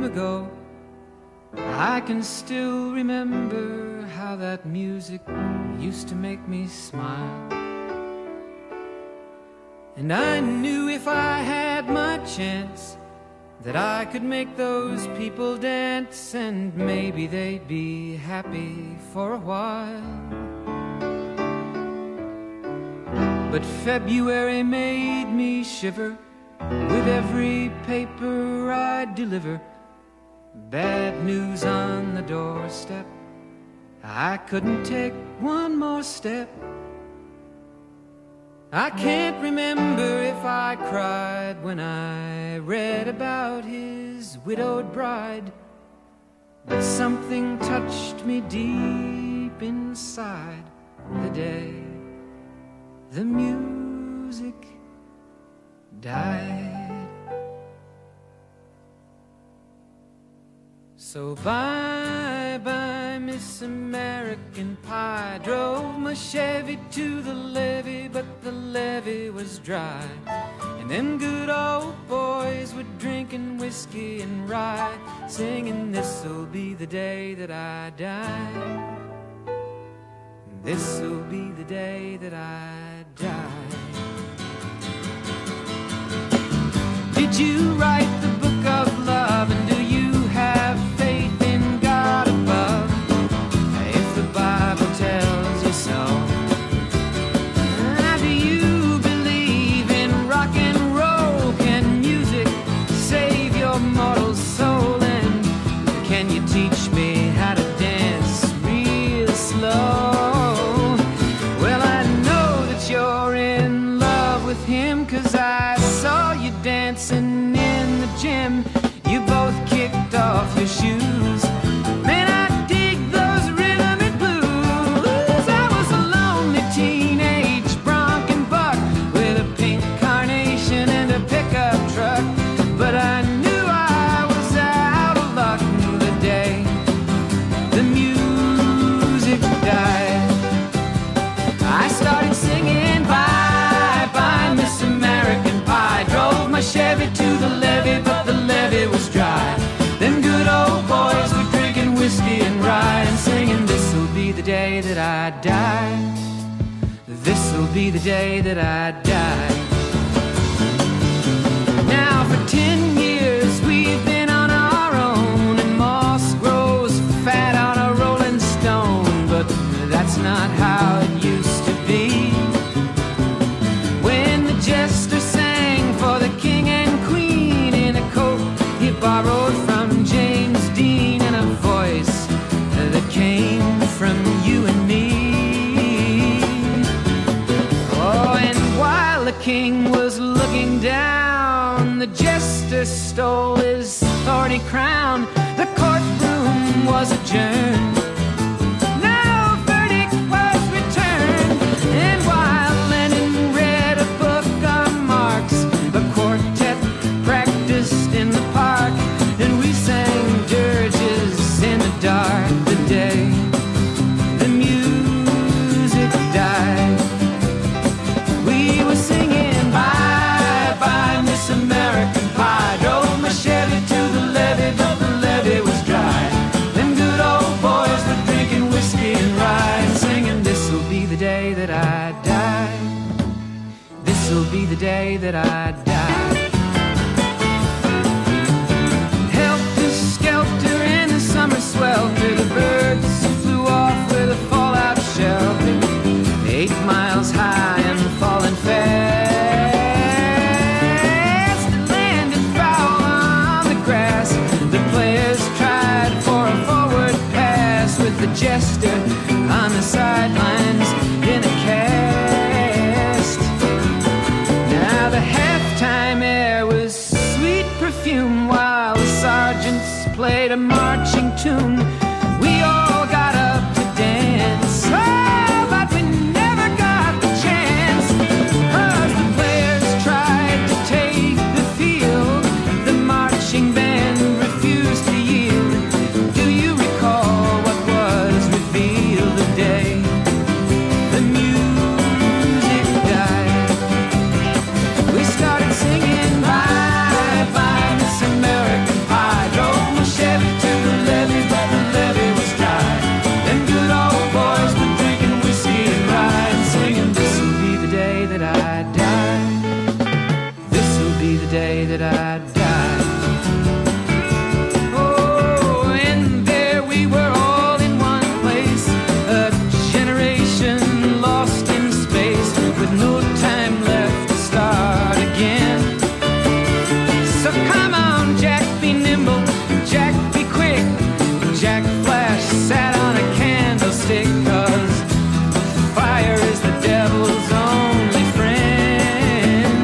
ago. I can still remember how that music used to make me smile. And I knew if I had my chance that I could make those people dance, and maybe they'd be happy for a while. But February made me shiver with every paper I'd deliver. Bad news on the doorstep, I couldn't take one more step. I can't remember if I cried when I read about his widowed bride, but something touched me deep inside the day the music died. So bye-bye, Miss American Pie. Drove my Chevy to the levee, but the levee was dry. And them good old boys were drinking whiskey and rye, singing, this'll be the day that I die. This'll be the day that I die. Did you write the book of love, and do you have faith in God above? If the Bible tells you so, do you believe in rock and roll? Can music save your mortal soul? And can you teach me how to dance real slow? Well, I know that you're in love with him, 'cause I saw you dancing in the gym. You both kicked off your shoes. Man, I dig those rhythm and blues. I was a lonely teenage bronc and buck with a pink carnation and a pickup truck, but I knew I was out of luck the day the music died. I started singing bye-bye, Miss American Pie. Drove my Chevy to the levee, but the levee was dry. Them good old boys were drinking whiskey and rye, and singing, this'll be the day that I die. This'll be the day that I die. Now for 10 years we've been on our own, and moss grows fat on a rolling stone, but that's not how it used to be. When the jester sang for the king and queen in a coat he borrowed from James Dean, and a voice that came from you and me. Oh, and while the king was looking down, the jester stole his thorny crown. The courtroom was adjourned. No verdict was returned. And while Lenin read a book on Marx, a quartet practiced in the park, and we sang dirges in the dark the day the music died. We were singing bye-bye, Miss American Pie. Drove my Chevy to the levee, but the levee was dry. Them good old boys were drinking whiskey and rye, and singing, this'll be the day that I die. This'll be the day that I die. Helter-skelter in the summer swelter, the birds flew off with a fallout shelter. 8 miles high and falling fast, it landed foul on the grass. The players tried for a forward pass, with the jester on the sidelines in a cast. Now the halftime air was sweet perfume, while the sergeants played a marching tune. We all got up to dance, oh, but we never got the chance, 'cause the players tried to take the field. The marching band refused to yield. Do you recall what was revealed the day the music died? We started singing bye-bye, Miss American Pie. Drove my the day that I die. Oh, and there we were all in one place, a generation lost in space, with no time left to start again. So come on, Jack, be nimble, Jack, be quick. Jack Flash sat on a candlestick, 'cause fire is the devil's only friend.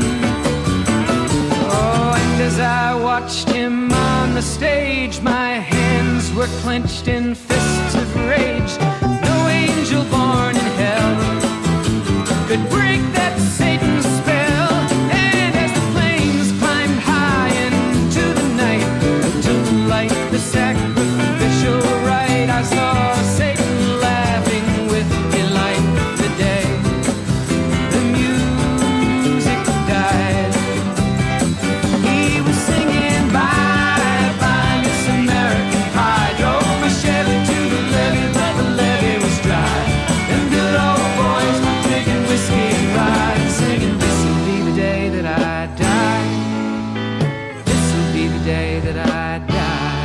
Oh, and as I watched him on the stage, my hands were clenched in fists of rage. No angel born in hell could break that Satan's spell. And as the flames climbed high into the night to light the sacrificial rite, I saw Satan laughing with delight the day the music died. He was singing bye bye Miss American Pie, drove my Chevy to the levee, but the levee was dry. Them good old boys were drinking whiskey and rye, singing, this'll be the day that I die. This'll be the day that I die.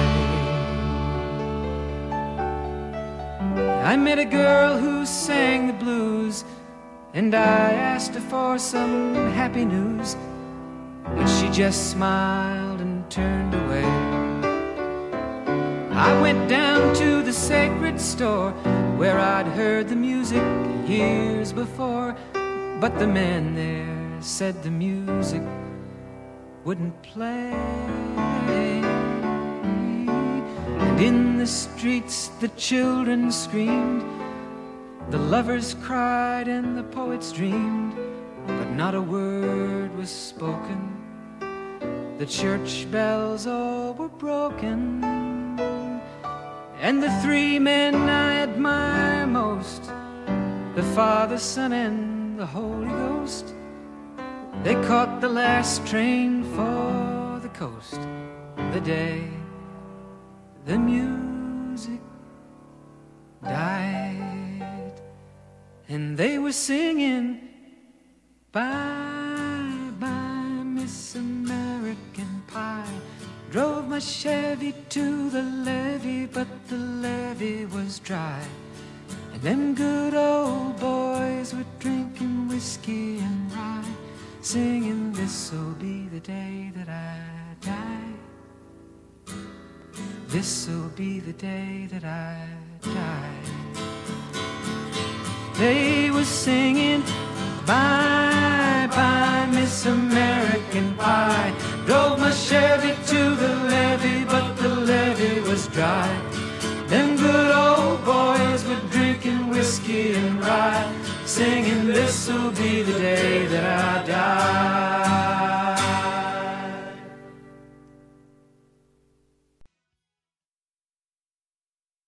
I met a girl who sang the blues, and I asked her for some happy news, but she just smiled and turned away. I went down to the sacred store where I'd heard the music years before, but the man there said the music wouldn't play. And in the streets the children screamed, the lovers cried and the poets dreamed, but not a word was spoken. The church bells all were broken. And the three men I admire most, the Father, Son, and the Holy Ghost, they caught the last train for the coast the day the music died. And they were singing bye bye Miss American Pie, drove my Chevy to the levee, but the levee was dry. And them good old boys were drinking whiskey and rye, singing, this'll be the day that I die. This'll be the day that I die. They were singing bye bye Miss American Pie, drove my Chevy to the levee, but the levee was dry. Them good old boys were drinking whiskey and rye, singing, this'll be the day